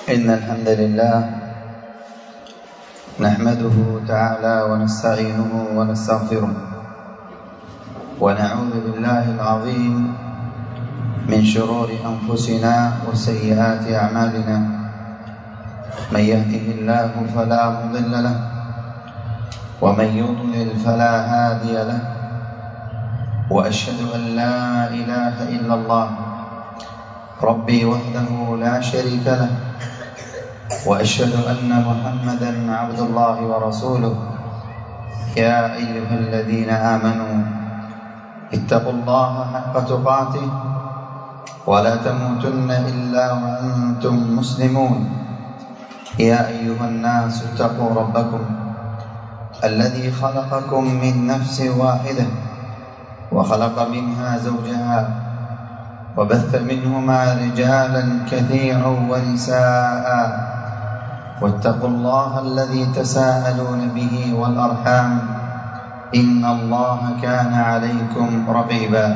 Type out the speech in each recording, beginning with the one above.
إن الحمد لله نحمده تعالى ونستعينه ونستغفره ونعوذ بالله العظيم من شرور أنفسنا وسيئات أعمالنا. من يهده الله فلا مضل له ومن يضلل فلا هادي له، وأشهد أن لا إله إلا الله ربي وحده لا شريك له، وأشهد أن محمدا عبد الله ورسوله. يا أيها الذين آمنوا اتقوا الله حق تقاته ولا تموتن إلا وأنتم مسلمون. يا أيها الناس اتقوا ربكم الذي خلقكم من نفس واحدة وخلق منها زوجها وبث منهما رجالا كثيرا ونساء، واتقوا الله الذي تساءلون به والأرحام إن الله كان عليكم رقيبا.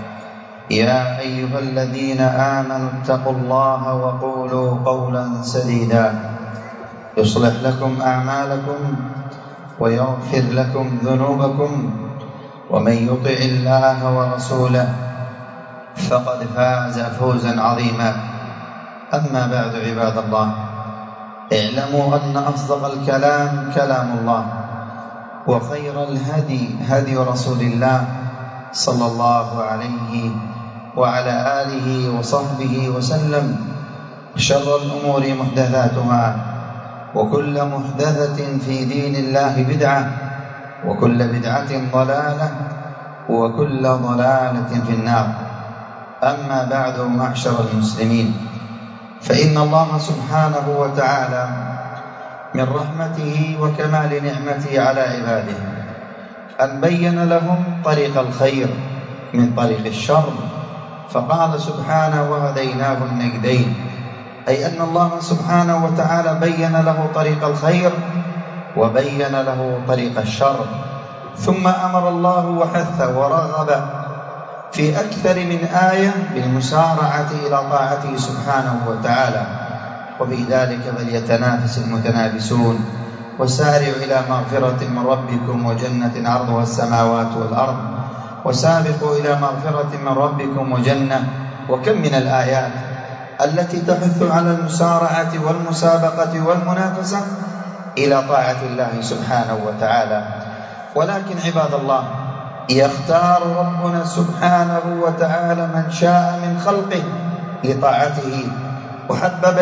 يا أيها الذين آمنوا اتقوا الله وقولوا قولا سديدا يصلح لكم أعمالكم ويغفر لكم ذنوبكم، ومن يطع الله ورسوله فقد فاز فوزا عظيما. أما بعد، عباد الله، اعلموا أن أصدق الكلام كلام الله، وخير الهدي هدي رسول الله صلى الله عليه وعلى آله وصحبه وسلم. شر الأمور محدثاتها، وكل محدثة في دين الله بدعة، وكل بدعة ضلالة، وكل ضلالة في النار. أما بعد، معشر المسلمين، فإن الله سبحانه وتعالى من رحمته وكمال نعمته على عباده أن بين لهم طريق الخير من طريق الشر، فقال سبحانه: وهديناه النجدين، أي أن الله سبحانه وتعالى بين له طريق الخير وبين له طريق الشر. ثم أمر الله وحث ورغب في أكثر من آية بالمسارعة إلى طاعته سبحانه وتعالى، وفي ذلك فليتنافس المتنافسون. وسارعوا إلى مغفرة من ربكم وجنة عرضها السماوات والأرض، وسابقوا إلى مغفرة من ربكم وجنة. وكم من الآيات التي تحث على المسارعة والمسابقة والمنافسة إلى طاعة الله سبحانه وتعالى. ولكن عباد الله، يختار ربنا سبحانه وتعالى من شاء من خلقه لطاعته، وحبب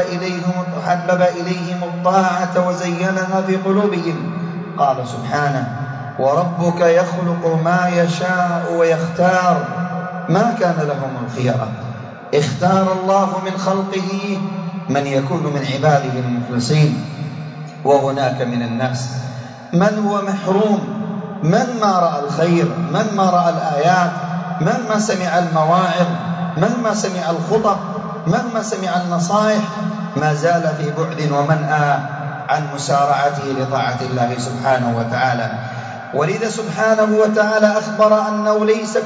إليهم الطاعة وزينها في قلوبهم. قال سبحانه: وربك يخلق ما يشاء ويختار ما كان لهم الخيرة. اختار الله من خلقه من يكون من عباده المخلصين، وهناك من الناس من هو محروم، من ما رأى الخير، من ما رأى الآيات، من ما سمع المواعظ، من ما سمع الخطب، من ما سمع النصائح، ما زال في بعد ومنأى عن مسارعته لطاعة الله سبحانه وتعالى. ولذا سبحانه وتعالى أخبر أنه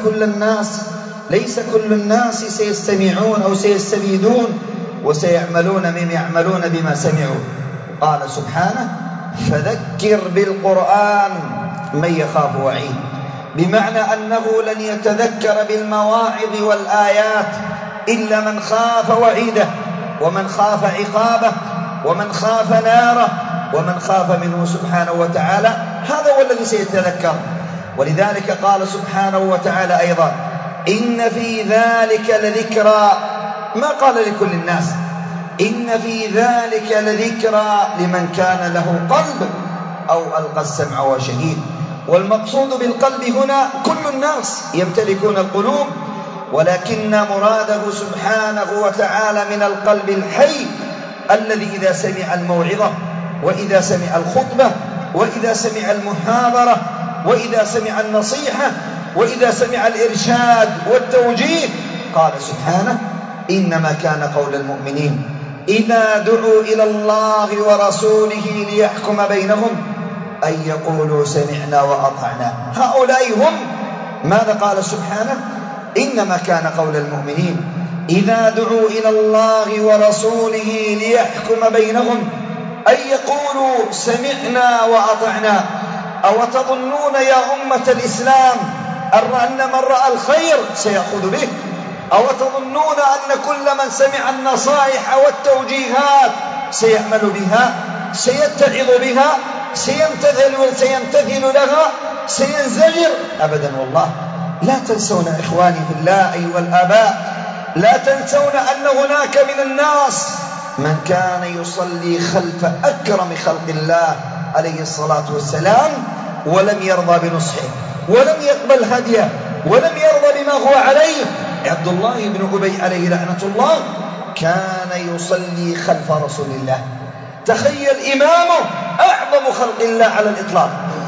ليس كل الناس سيستمعون أو سيستفيدون وسيعملون بما سمعوا. قال سبحانه: فذكر بالقرآن من يخاف وعيد، بمعنى أنه لن يتذكر بالمواعظ والآيات إلا من خاف وعيده، ومن خاف عقابه، ومن خاف ناره، ومن خاف منه سبحانه وتعالى، هذا هو الذي سيتذكر. ولذلك قال سبحانه وتعالى أيضا: إن في ذلك لذكرى، ما قال لكل الناس، إن في ذلك لذكرى لمن كان له قلب أو ألقى السمع وهو شهيد. والمقصود بالقلب هنا كل الناس يمتلكون القلوب، ولكن مراده سبحانه وتعالى من القلب الحي الذي إذا سمع الموعظة، وإذا سمع الخطبة، وإذا سمع المحاضرة، وإذا سمع النصيحة، وإذا سمع الإرشاد والتوجيه، قال سبحانه: إنما كان قول المؤمنين إذا دعوا إلى الله ورسوله ليحكم بينهم أن يقولوا سمعنا وأطعنا. هؤلاء هم ماذا قال سبحانه؟ إنما كان قول المؤمنين إذا دعوا إلى الله ورسوله ليحكم بينهم أن يقولوا سمعنا وأطعنا. أو تظنون يا أمة الإسلام أن من رأى الخير سيأخذ به؟ أو تظنون أن كل من سمع النصائح والتوجيهات سيعمل بها، سيتعظ بها، سيمتثل لها، سينزجر؟ أبدا والله. لا تنسون إخواني في الله أيها الآباء، لا تنسون أن هناك من الناس من كان يصلي خلف أكرم خلق الله عليه الصلاة والسلام ولم يرضى بنصحه ولم يقبل هديه ولم يرضى بما هو عليه. عبد الله بن أبي عليه لعنة الله كان يصلي خلف رسول الله. تخيل إمامه أعظم خلق الله على الإطلاق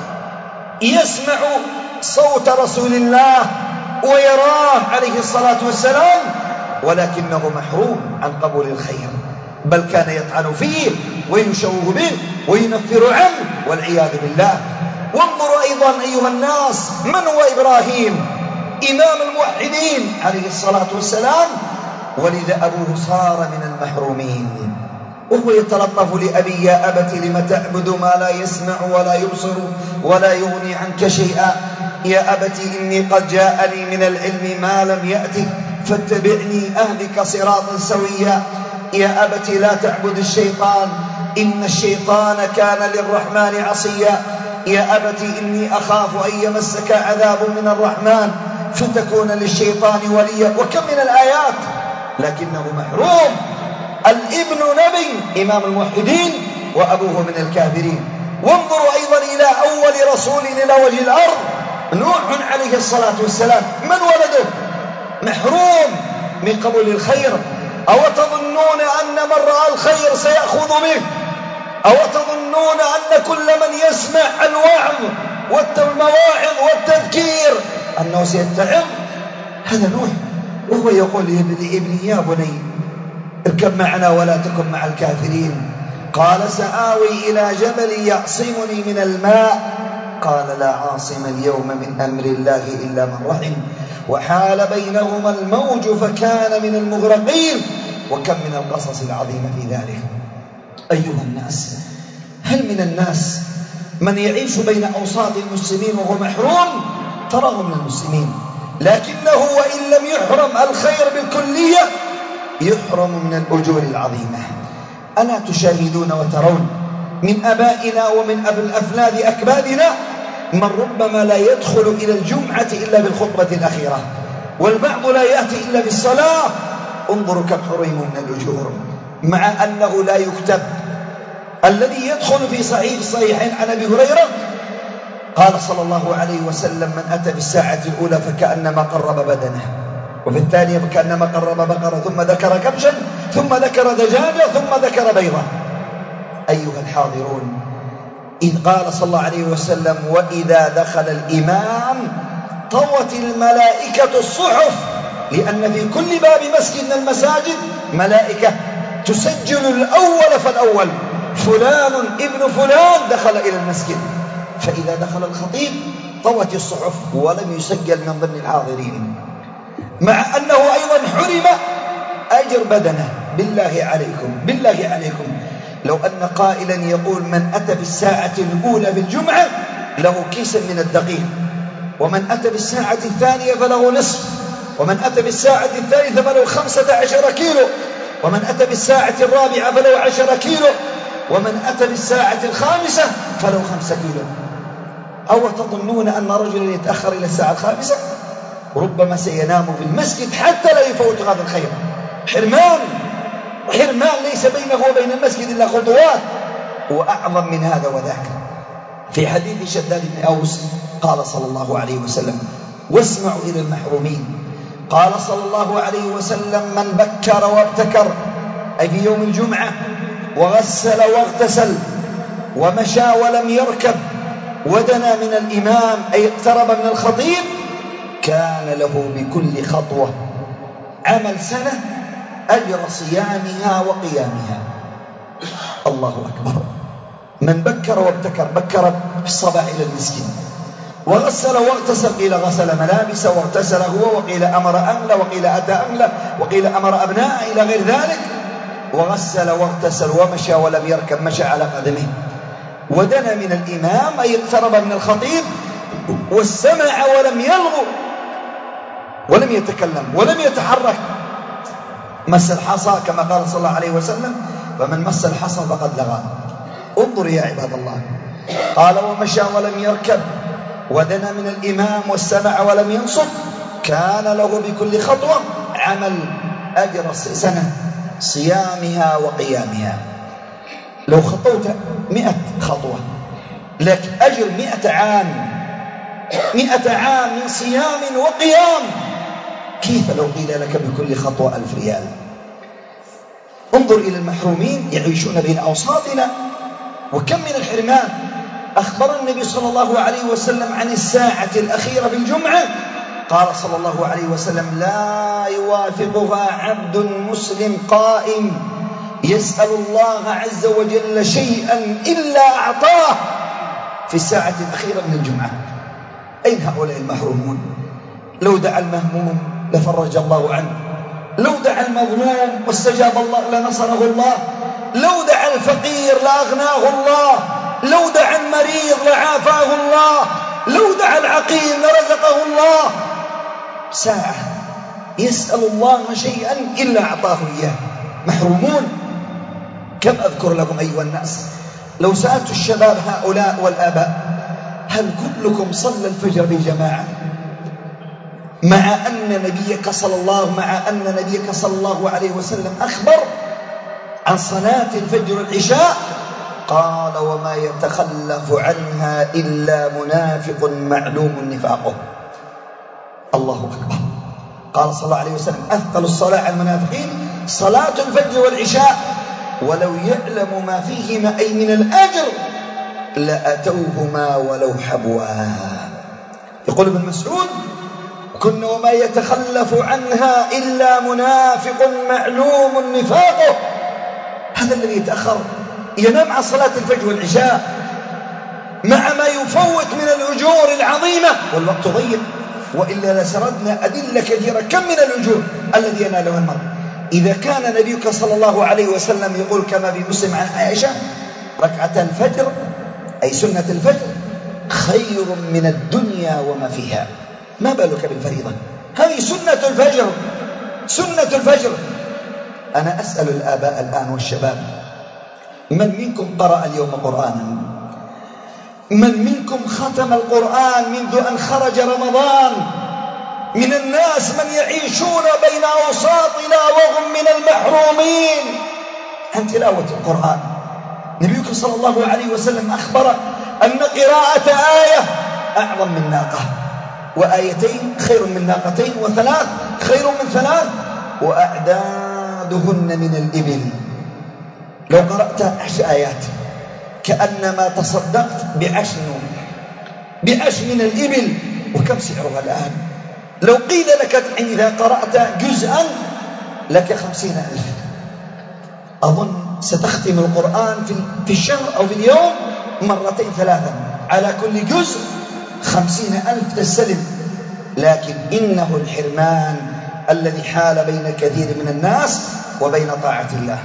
يسمع صوت رسول الله ويراه عليه الصلاة والسلام، ولكنه محروم عن قبول الخير، بل كان يطعن فيه ويشوه به وينفر عنه والعياذ بالله. وانظروا أيضا أيها الناس من هو إبراهيم إمام الموحدين عليه الصلاة والسلام، ولذا أبوه صار من المحرومين وهو يتلطف لأبي يا أبت لم تعبد ما لا يسمع ولا يبصر ولا يغني عنك شيئا، يا أبت إني قد جاءني من العلم ما لم يأتك فاتبعني أهدك صراطا سويا، يا أبت لا تعبد الشيطان إن الشيطان كان للرحمن عصيا، يا أبت إني أخاف أن يمسك عذاب من الرحمن فتكون للشيطان وليا. وكم من الآيات، لكنه محروم. الابن نبي إمام الموحدين وأبوه من الكافرين. وانظروا أيضا إلى أول رسول إلى وجه الأرض نوح عليه الصلاة والسلام، من ولده محروم من قبول الخير. أو تظنون أن من رأى الخير سيأخذ به؟ أو تظنون أن كل من يسمع الوعظ والمواعظ والتذكير أنه سيتعظ؟ هذا نوح وهو يقول لابنه يا بني اركب معنا ولا تكن مع الكافرين. قال سآوي إلى جبل يعصمني من الماء، قال لا عاصم اليوم من أمر الله إلا من رحم، وحال بينهما الموج فكان من المغرقين. وكم من القصص العظيمة في ذلك. أيها الناس، هل من الناس من يعيش بين أوساط المسلمين وهو محروم؟ تراه من المسلمين، لكنه وإن لم يحرم الخير بالكلية يحرم من الأجور العظيمة. ألا تشاهدون وترون من أبائنا ومن الأفلاذ أكبادنا من ربما لا يدخل إلى الجمعة إلا بالخطبة الأخيرة، والبعض لا يأتي إلا بالصلاة. انظروا كم حرم من الأجور، مع أنه لا يكتب. الذي يدخل في صحيحين عن أبي هريرة قال صلى الله عليه وسلم من أتى بالساعة الأولى فكأنما قرب بدنه، وفي الثانية فكأنما قرب بقرة، ثم ذكر كبشا، ثم ذكر دجاجة، ثم ذكر بيضة. أيها الحاضرون، إذ قال صلى الله عليه وسلم وإذا دخل الإمام طوت الملائكة الصحف، لأن في كل باب مسجد من المساجد ملائكة تسجل الأول فالأول، فلان ابن فلان دخل إلى المسجد. فإذا دخل الخطيب طوت الصحف ولم يسجل من ضمن الحاضرين، مع أنه أيضا حرم أجر بدنه. بالله عليكم لو أن قائلا يقول من أتى بالساعة الأولى بالجمعة له كيس من الدقيق، ومن أتى بالساعة الثانية فله نصف، ومن أتى بالساعة الثالثة فله 15 كيلو، ومن أتى بالساعة الرابعة فله 10 كيلو، ومن أتى بالساعة الخامسة فله 5 كيلو. أو تظنون أن رجلا يتأخر إلى الساعة الخامسة ربما سينام في المسجد حتى لا يفوت هذا الخير؟ حرمان ليس بينه وبين المسجد إلا خطوات. وأعظم من هذا وذاك في حديث شداد بن أوس قال صلى الله عليه وسلم واسمعوا إلى المحرومين، قال صلى الله عليه وسلم من بكر وابتكر، أي في يوم الجمعة، وغسل واغتسل ومشى ولم يركب ودنا من الإمام أي اقترب من الخطيب، كان له بكل خطوة عمل سنة أجر صيامها وقيامها. الله أكبر. من بكر وابتكر، بكر في الصباح إلى المسجد، وغسل واغتسل، قيل غسل ملابس واغتسل هو، وقيل أمر أهله، وقيل أتى أهله، وقيل أمر أبناءه إلى غير ذلك. وغسل واغتسل ومشى ولم يركب، مشى على قدمه. ودنا من الإمام أي اقترب من الخطيب، واستمع ولم يلغو ولم يتكلم ولم يتحرك. مس الحصى كما قال صلى الله عليه وسلم: فمن مس الحصى فقد لغى. انظر يا عباد الله، قال ومشى ولم يركب، ودنا من الإمام واستمع ولم ينصت، كان له بكل خطوة عمل أجر سنة صيامها وقيامها. لو خطوت 100 خطوة لك أجر 100 عام، 100 عام من صيام وقيام. كيف لو قيل لك بكل خطوة 1000 ريال؟ انظر إلى المحرومين يعيشون بين أوساطنا، وكم من الحرمان. أخبر النبي صلى الله عليه وسلم عن الساعة الأخيرة في الجمعة، قال صلى الله عليه وسلم: لا يوافقها عبد مسلم قائم يسأل الله عز وجل شيئا إلا أعطاه في الساعة الأخيرة من الجمعة. أين هؤلاء المحرومون؟ لو دعا المهموم لفرج الله عنه، لو دعا المظلوم واستجاب الله لنصره الله، لو دعا الفقير لأغناه الله، لو دعا المريض لعافاه الله، لو دعا العقيم لرزقه الله. ساعة يسأل الله شيئا إلا أعطاه إياه. محرومون. كم أذكر لكم أيها الناس، لو سألت الشباب هؤلاء والآباء: هل كلكم صلى الفجر بجماعة؟ مع أن نبيك صلى الله عليه وسلم أخبر عن صلاة الفجر والعشاء، قال: وما يتخلف عنها إلا منافق معلوم نفاقه. الله أكبر. قال صلى الله عليه وسلم: أثقل الصلاة على المنافقين صلاة الفجر والعشاء، ولو يعلم ما فيهما أي من الأجر لأتوهما ولو حبوا. يقول ابن مسعود: كنا وما يتخلف عنها إلا منافق معلوم نفاقه. هذا الذي يتأخر ينام عن صلاة الفجر والعشاء مع ما يفوت من الأجور العظيمة، والوقت ضيق، وإلا لسردنا أدلة كثيرة كم من الأجور الذي يناله المرء. إذا كان نبيك صلى الله عليه وسلم يقول كما في مسلم عن عائشة: ركعة الفجر أي سنة الفجر خير من الدنيا وما فيها، ما بالك بالفريضة؟ هذه سنة الفجر، سنة الفجر. أنا أسأل الآباء الآن والشباب: من منكم قرأ اليوم قرآنا؟ من منكم ختم القرآن منذ أن خرج رمضان؟ من الناس من يعيشون بين أوساطنا وهم من المحرومين عن تلاوة القرآن. نبيك صلى الله عليه وسلم أخبر أن قراءة آية أعظم من ناقة، وآيتين خير من ناقتين، وثلاث خير من ثلاث، وأعدادهن من الإبل. لو قرأت 10 آيات كأنما تصدقت بعشر من الإبل. وكم سعرها الآن؟ لو قيل لك إذا قرأت جزءا لك 50,000. أظن ستختم القرآن في الشهر أو في اليوم 2 3 على كل جزء 50,000 تستلم. لكن إنه الحرمان الذي حال بين كثير من الناس وبين طاعة الله.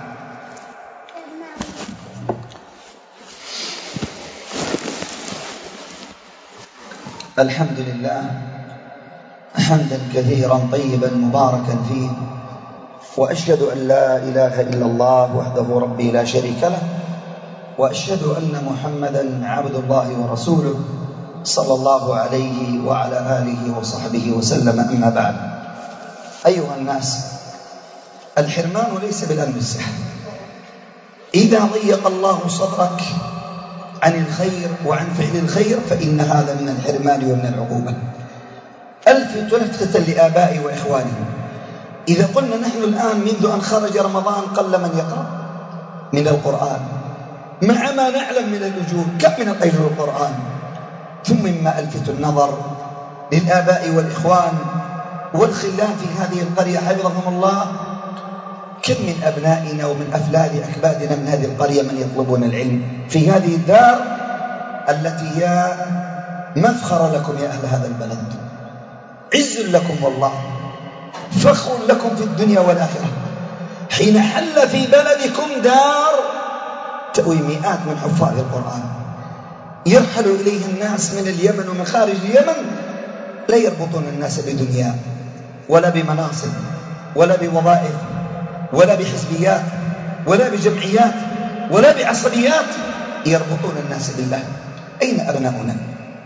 الحمد لله حمدا كثيرا طيبا مباركا فيه، وأشهد أن لا إله إلا الله وحده ربي لا شريك له، وأشهد أن محمدا عبد الله ورسوله صلى الله عليه وعلى آله وصحبه وسلم. أما بعد، أيها الناس، الحرمان ليس بالأمس. إذا ضيق الله صدرك عن الخير وعن فعل الخير فإن هذا من الحرمان ومن العقوبة. ألفت لفتة لآبائي وإخواني، إذا قلنا نحن الآن منذ أن خرج رمضان قل من يقرأ من القرآن، مع ما نعلم من الأجور، كم من الأجر القرآن. ثم مما ألفت النظر للآباء والإخوان والخلان في هذه القرية حفظهم الله، كم من أبنائنا ومن أفلاد أكبادنا من هذه القرية من يطلبون العلم في هذه الدار التي هي مفخر لكم يا أهل هذا البلد، عز لكم والله، فخر لكم في الدنيا والآخرة. حين حل في بلدكم دار تأوي مئات من حفاظ القرآن، يرحل إليه الناس من اليمن ومن خارج اليمن، لا يربطون الناس بدنيا ولا بمناصب ولا بوظائف ولا بحزبيات ولا بجمعيات ولا بعصبيات، يربطون الناس بالله. أين أبناؤنا؟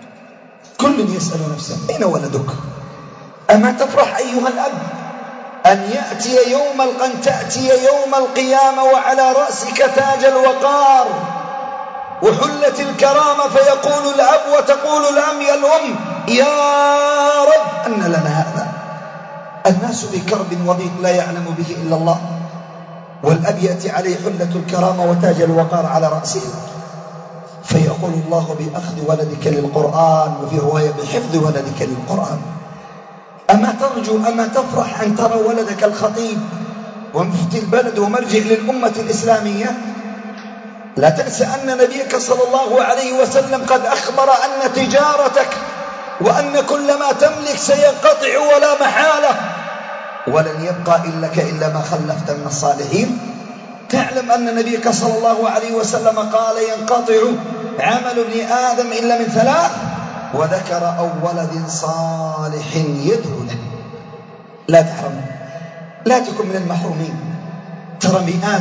كل يسأل نفسه أين ولدك؟ أما تفرح أيها الأب أن تأتي يوم القيامة وعلى رأسك تاج الوقار وحلة الكرامة، فيقول الأب وتقول الأم يا رب أن لنا هذا. الناس بكرب وضيق لا يعلم به إلا الله، والأب يأتي عليه حلة الكرامة وتاج الوقار على رأسه، فيقول الله بأخذ ولدك للقرآن، وفي رواية بحفظ ولدك للقرآن. أما ترجو أما تفرح أن ترى ولدك الخطيب ومفتي البلد ومرجع للأمة الإسلامية؟ لا تنسى أن نبيك صلى الله عليه وسلم قد أخبر أن تجارتك وأن كل ما تملك سينقطع ولا محالة، ولن يبقى لك إلا ما خلفت من الصالحين. تعلم أن نبيك صلى الله عليه وسلم قال ينقطع عمل ابن آدم إلا من ثلاث، وذكر أو ولد صالح يدعو له. لا تحرم، لا تكن من المحرومين. ترى مئات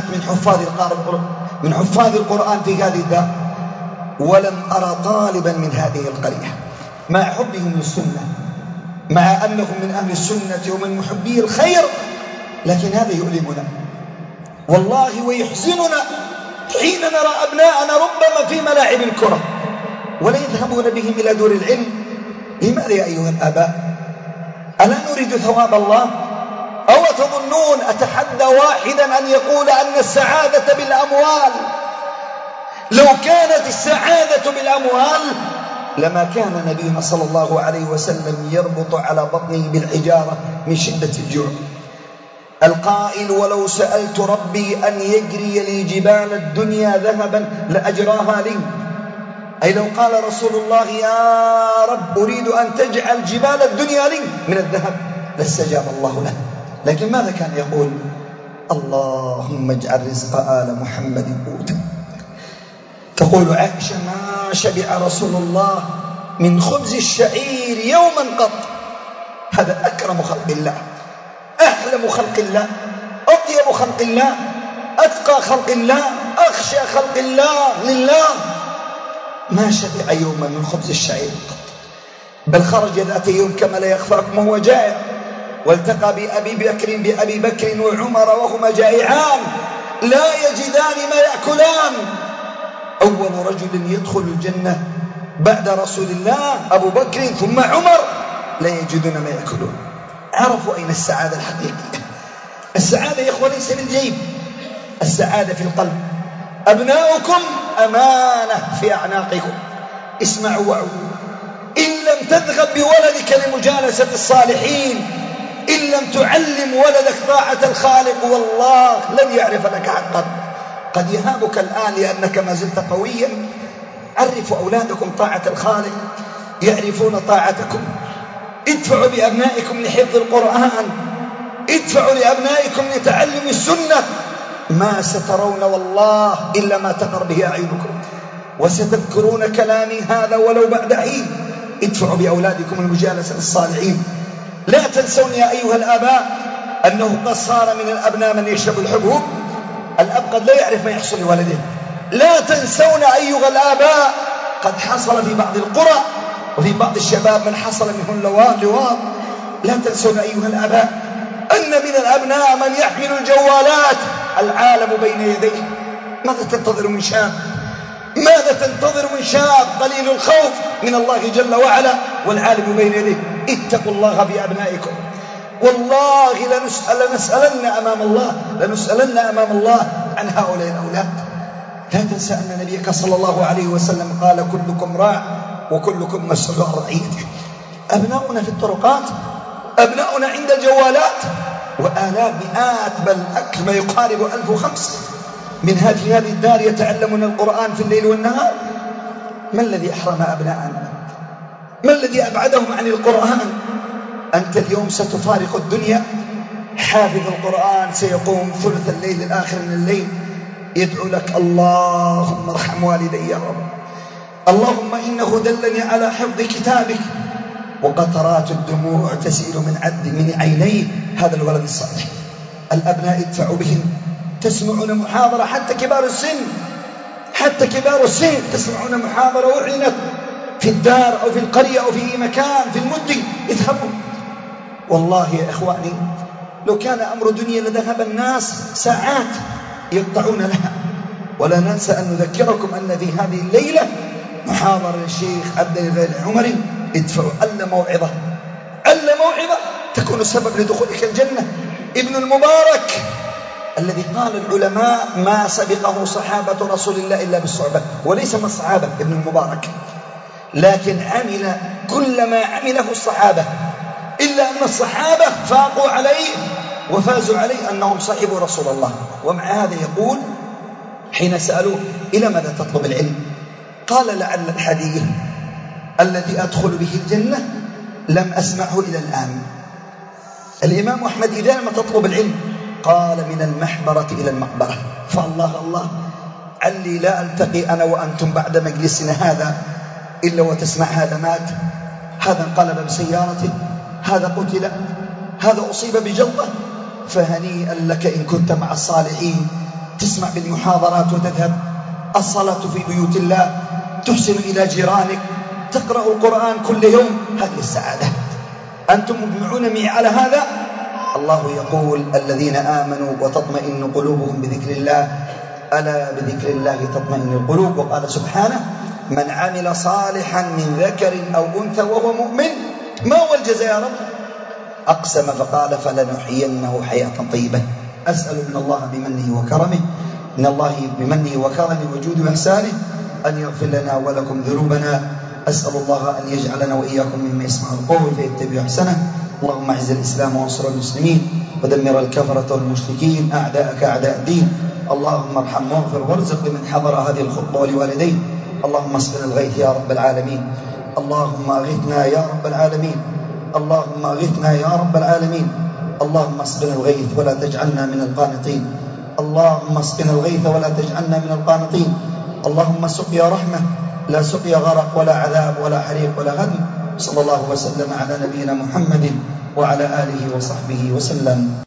من حفاظ القرآن في هذه الدار، ولم أرى طالبا من هذه القرية مع حبهم للسنة، مع أنهم من أهل السنة ومن محبي الخير، لكن هذا يؤلمنا والله ويحزننا حين نرى أبناءنا ربما في ملاعب الكرة ولا يذهبون بهم إلى دور العلم. لماذا يا أيها الآباء؟ ألا نريد ثواب الله؟ أو تظنون أتحدى واحدا أن يقول أن السعادة بالأموال؟ لو كانت السعادة بالأموال لما كان نبينا صلى الله عليه وسلم يربط على بطنه بالحجارة من شدة الجوع. القائل ولو سألت ربي أن يجري لي جبال الدنيا ذهبا لأجراها لي، أي لو قال رسول الله يا رب أريد أن تجعل جبال الدنيا لي من الذهب لاستجاب الله له. لكن ماذا كان يقول؟ اللهم اجعل رزق آل محمد قوتا. تقول عائشة ما شبع رسول الله من خبز الشعير يوما قط. هذا أكرم خلق الله، أحلم خلق الله، أطيب خلق الله، أتقى خلق الله، أخشى خلق الله لله. ما شبع يوما من خبز الشعير قط، بل خرج ذات يوم كما لا يخفاكم وهو جائع، والتقى بأبي بكر وعمر وهما جائعان لا يجدان ما يأكلان. أول رجل يدخل الجنة بعد رسول الله أبو بكر ثم عمر، لا يجدون ما يأكلون. عرفوا أين السعادة الحقيقية. السعادة يا إخوة ليس بالجيب، السعادة في القلب. أبناؤكم أمانة في أعناقكم. اسمعوا وعوا، إن لم تذهب بولدك لمجالسة الصالحين، إن لم تعلم ولدك طاعة الخالق، والله لن يعرف لك حقا. قد يهابك الآن لأنك ما زلت قويا. عرفوا أولادكم طاعة الخالق يعرفون طاعتكم. ادفعوا بأبنائكم لحفظ القرآن، ادفعوا لأبنائكم لتعلم السنة. ما سترون والله إلا ما تقر به أعينكم، وستذكرون كلامي هذا ولو بعد حين. ادفعوا بأولادكم المجالسة للصالحين. لا تنسون يا أيها الآباء أنه قد صار من الأبناء من يشرب الحبوب. الأب قد لا يعرف ما يحصل لولده. لا تنسون أيها الآباء قد حصل في بعض القرى وفي بعض الشباب من حصل منهم لواط. لا تنسون أيها الآباء أن من الأبناء من يحمل الجوالات، العالم بين يديه. ماذا تنتظر من شاب؟ ماذا تنتظر من شاب قليل الخوف من الله جل وعلا والعالم بين يديه؟ اتقوا الله بأبنائكم. والله لنسألن أمام الله عن هؤلاء الأولاد. لا تنسى أن نبيك صلى الله عليه وسلم قال كلكم راع وكلكم مسؤول عن رعيته. أبناؤنا في الطرقات، أبناؤنا عند الجوالات، وآلاف مئات بل أكثر ما يقارب 1500 من هذه الدار يتعلمون القرآن في الليل والنهار. ما الذي أحرم أبناءنا؟ ما الذي أبعدهم عن القرآن؟ أنت اليوم ستفارق الدنيا، حافظ القرآن سيقوم ثلث الليل الآخر من الليل يدعو لك: اللهم ارحم والدي يا رب، اللهم إنه دلني على حفظ كتابك، وقطرات الدموع تسيل من عينيه هذا الولد الصالح. الأبناء ادفعوا بهم، تسمعون محاضرة، حتى كبار السن تسمعون محاضرة أعلنت في الدار أو في القرية أو في مكان في المدن، اذهبوا. والله يا إخواني لو كان أمر دنيا لذهب الناس ساعات يقطعون لها. ولا ننسى أن نذكركم أن في هذه الليلة محاضرة للشيخ عبد الغني العمري، ادفعوا أل موعظة تكون سبب لدخولك الجنة. ابن المبارك الذي قال العلماء ما سبقه صحابة رسول الله إلا بالصعبة، وليس من الصحابة ابن المبارك، لكن عمل كل ما عمله الصحابة، إلا أن الصحابة فاقوا عليه وفازوا عليه أنهم صحبوا رسول الله. ومع هذا يقول حين سألوه: إلى ماذا تطلب العلم؟ قال: لعل الحديث الذي أدخل به الجنة لم أسمعه إلى الآن. الإمام أحمد: إذا لم تطلب العلم؟ قال: من المحبرة إلى المقبرة. فالله علي لا ألتقي أنا وأنتم بعد مجلسنا هذا إلا وتسمع هذا مات، هذا انقلب بسيارته، هذا قتل، هذا أصيب بجلطة. فهنيئا لك إن كنت مع الصالحين، تسمع بالمحاضرات وتذهب، الصلاة في بيوت الله، تحسن إلى جيرانك، تقرأ القرآن كل يوم، هذه السعادة. أنتم مجمعون معي على هذا؟ الله يقول: الذين آمنوا وتطمئن قلوبهم بذكر الله، ألا بذكر الله تطمئن القلوب. وقال سبحانه: من عمل صالحا من ذكر أو أنثى وهو مؤمن. ما هو الجزاء يا رب؟ أقسم فقال: فلنحيينه حياة طيبة. أسأل من الله بمنه وكرمه، من الله بمنه وكرمه وجود وإحسانه أن يغفر لنا ولكم ذنوبنا. أسأل الله أن يجعلنا وإياكم مما يسمع القول فيتبع أحسنه. اللهم اعز الإسلام وانصر المسلمين، ودمر الكفرة والمشركين أعداءك أعداء الدين. اللهم ارحم واغفر وارزق لمن حضر هذه الخطبة ولوالديه. اللهم اسقنا الغيث يا رب العالمين. اللهم اغثنا يا رب العالمين. اللهم اغثنا يا رب العالمين. اللهم اسقنا الغيث ولا تجعلنا من القانطين. اللهم اسقنا الغيث ولا تجعلنا من القانطين. اللهم سقيا رحمة لا سقيا غرق ولا عذاب ولا حريق ولا هدم. صلى الله وسلم على نبينا محمد وعلى آله وصحبه وسلم.